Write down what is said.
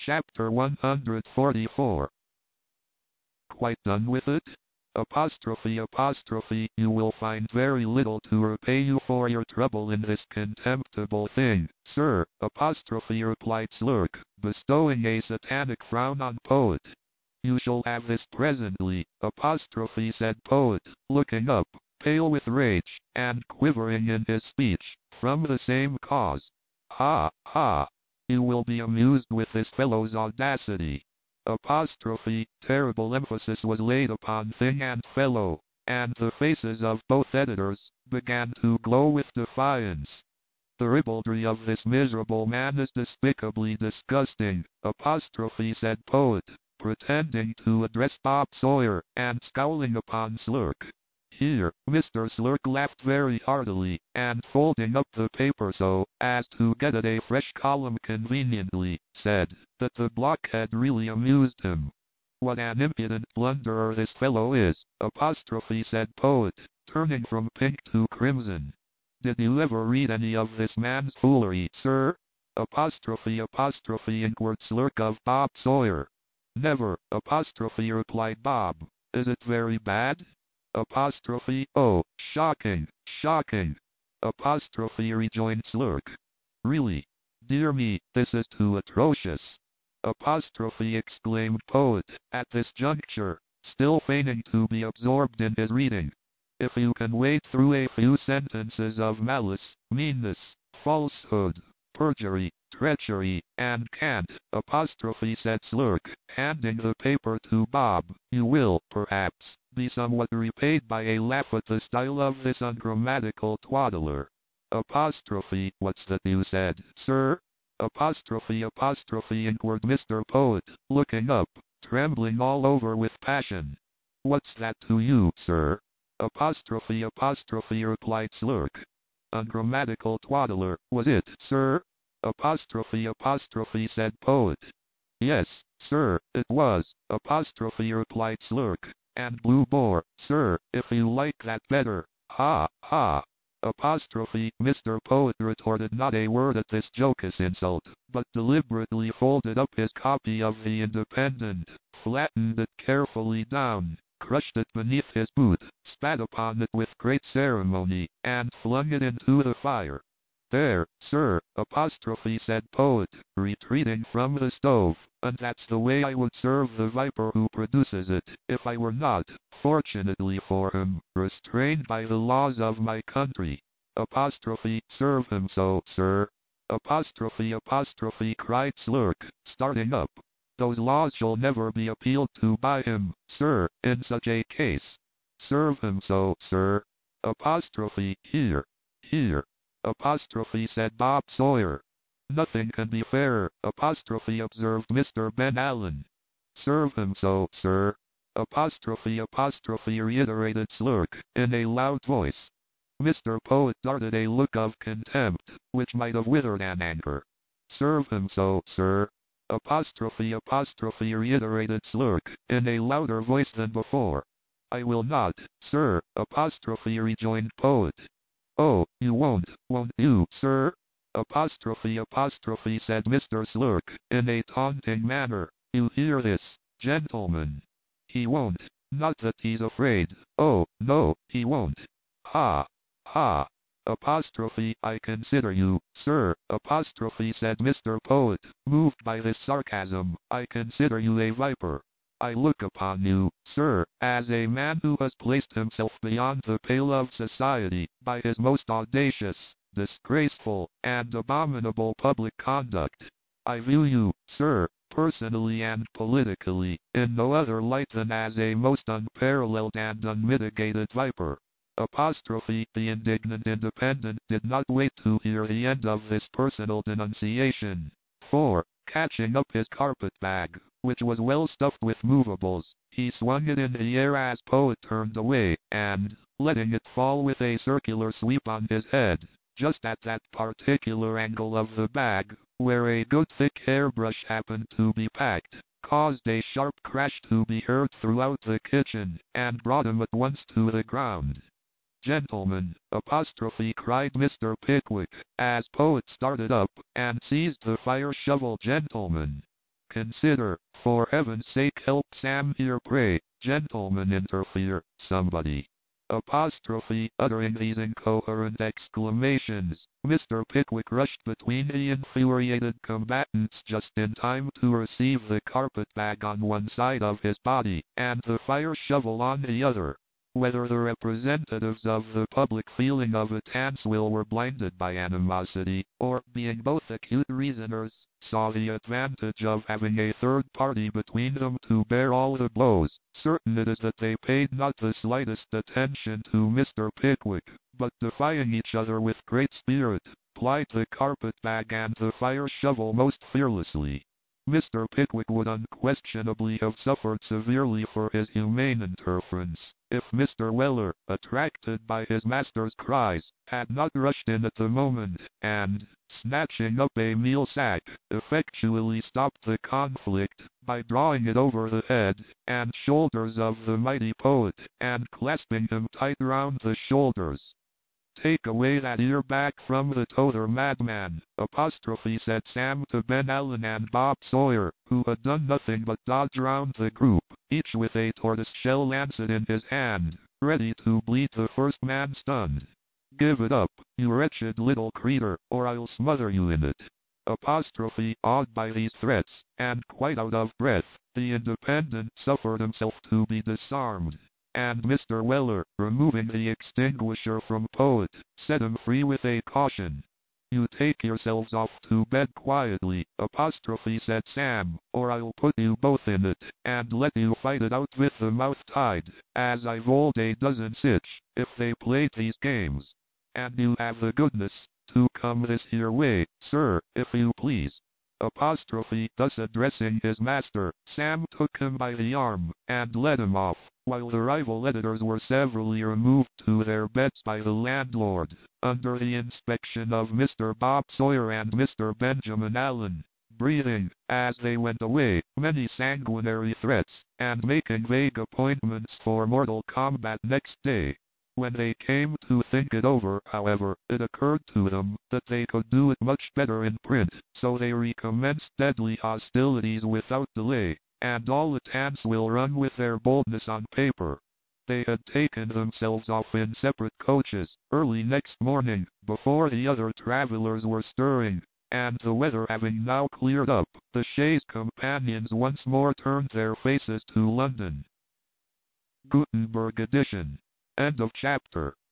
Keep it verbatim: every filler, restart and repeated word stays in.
Chapter one hundred forty-four. Quite done with it? Apostrophe apostrophe You will find very little to repay you for your trouble in this contemptible thing, sir, apostrophe replied Slurk, bestowing a satanic frown on Poet. You shall have this presently, apostrophe said Poet, looking up, pale with rage, and quivering in his speech, from the same cause. Ha, ha! You will be amused with this fellow's audacity. Apostrophe, terrible emphasis was laid upon thing and fellow, and the faces of both editors began to glow with defiance. The ribaldry of this miserable man is despicably disgusting, apostrophe said Poet, pretending to address Bob Sawyer, and scowling upon Slurk. Here, Mister Slurk laughed very heartily, and folding up the paper so as to get at a fresh column conveniently, said that the blockhead really amused him. What an impudent blunderer this fellow is, apostrophe said Poet, turning from pink to crimson. Did you ever read any of this man's foolery, sir? Apostrophe apostrophe inquired Slurk of Bob Sawyer. Never, apostrophe replied Bob. Is it very bad? Apostrophe, oh, shocking, shocking. Apostrophe rejoined Slurk. Really? Dear me, this is too atrocious. Apostrophe exclaimed Poet, at this juncture, still feigning to be absorbed in his reading. If you can wade through a few sentences of malice, meanness, falsehood, perjury, treachery, and cant, apostrophe said Slurk, handing the paper to Bob, you will, perhaps, be somewhat repaid by a laugh at the style of this ungrammatical twaddler. Apostrophe, what's that you said, sir? Apostrophe apostrophe inquired Mister Poet, looking up, trembling all over with passion. What's that to you, sir? Apostrophe apostrophe replied Slurk. Ungrammatical twaddler, was it, sir? Apostrophe apostrophe said Poet. Yes, sir, it was, apostrophe replied Slurk, and Blue Boar, sir, if you like that better, ha, ha. Apostrophe, Mister Poet retorted not a word at this jocose insult, but deliberately folded up his copy of the Independent, flattened it carefully down, crushed it beneath his boot, spat upon it with great ceremony, and flung it into the fire. There, sir, apostrophe said Poet, retreating from the stove, and that's the way I would serve the viper who produces it, if I were not, fortunately for him, restrained by the laws of my country. Apostrophe, serve him so, sir. Apostrophe apostrophe cried Slurk, starting up. Those laws shall never be appealed to by him, sir, in such a case. Serve him so, sir. Apostrophe, here, here. Apostrophe said Bob Sawyer. Nothing can be fairer, apostrophe observed Mister Ben Allen. Serve him so, sir. Apostrophe apostrophe reiterated Slurk, in a loud voice. Mister Poet darted a look of contempt, which might have withered an anchor. Serve him so, sir. Apostrophe apostrophe reiterated Slurk, in a louder voice than before. I will not, sir, apostrophe rejoined Poet. Oh, you won't, won't you, sir? Apostrophe apostrophe said Mister Slurk, in a taunting manner. You hear this, gentlemen? He won't, not that he's afraid, oh, no, he won't. Ha, ha. Apostrophe, I consider you, sir, apostrophe said Mister Poet, moved by this sarcasm, I consider you a viper. I look upon you, sir, as a man who has placed himself beyond the pale of society by his most audacious, disgraceful, and abominable public conduct. I view you, sir, personally and politically, in no other light than as a most unparalleled and unmitigated viper. Apostrophe, the indignant Independent did not wait to hear the end of this personal denunciation, for, catching up his carpet-bag, which was well stuffed with movables, he swung it in the air as Poet turned away, and, letting it fall with a circular sweep on his head, just at that particular angle of the bag, where a good thick hairbrush happened to be packed, caused a sharp crash to be heard throughout the kitchen, and brought him at once to the ground. Gentlemen, apostrophe cried Mister Pickwick, as Poet started up, and seized the fire shovel. Gentlemen, consider. For heaven's sake help Sam here, pray. Gentlemen, interfere, somebody. Apostrophe, uttering these incoherent exclamations, Mister Pickwick rushed between the infuriated combatants just in time to receive the carpetbag on one side of his body, and the fire shovel on the other. Whether the representatives of the public feeling of a Tanswill were blinded by animosity, or, being both acute reasoners, saw the advantage of having a third party between them to bear all the blows, certain it is that they paid not the slightest attention to Mister Pickwick, but defying each other with great spirit, plied the carpetbag and the fire shovel most fearlessly. Mister Pickwick would unquestionably have suffered severely for his humane interference, if Mister Weller, attracted by his master's cries, had not rushed in at the moment, and, snatching up a meal sack, effectually stopped the conflict, by drawing it over the head and shoulders of the mighty poet, and clasping him tight round the shoulders. "Take away that ear back from the tother, madman," apostrophe said Sam to Ben Allen and Bob Sawyer, who had done nothing but dodge round the group, each with a tortoise-shell lancet in his hand, ready to bleed the first man stunned. "Give it up, you wretched little creature, or I'll smother you in it." Apostrophe, awed by these threats, and quite out of breath, the Independent suffered himself to be disarmed, and Mister Weller, removing the extinguisher from Poet, set him free with a caution. "You take yourselves off to bed quietly," apostrophe said Sam, "or I'll put you both in it, and let you fight it out with the mouth tied, as I've old a dozen sich, if they played these games. And you have the goodness to come this here way, sir, if you please." Apostrophe, thus addressing his master, Sam took him by the arm, and led him off, while the rival editors were severally removed to their beds by the landlord, under the inspection of Mister Bob Sawyer and Mister Benjamin Allen, breathing, as they went away, many sanguinary threats, and making vague appointments for mortal combat next day. When they came to think it over, however, it occurred to them that they could do it much better in print, so they recommenced deadly hostilities without delay, and all the Tanswill run with their boldness on paper. They had taken themselves off in separate coaches, early next morning, before the other travellers were stirring, and the weather having now cleared up, the chaise companions once more turned their faces to London. Gutenberg edition. End of chapter.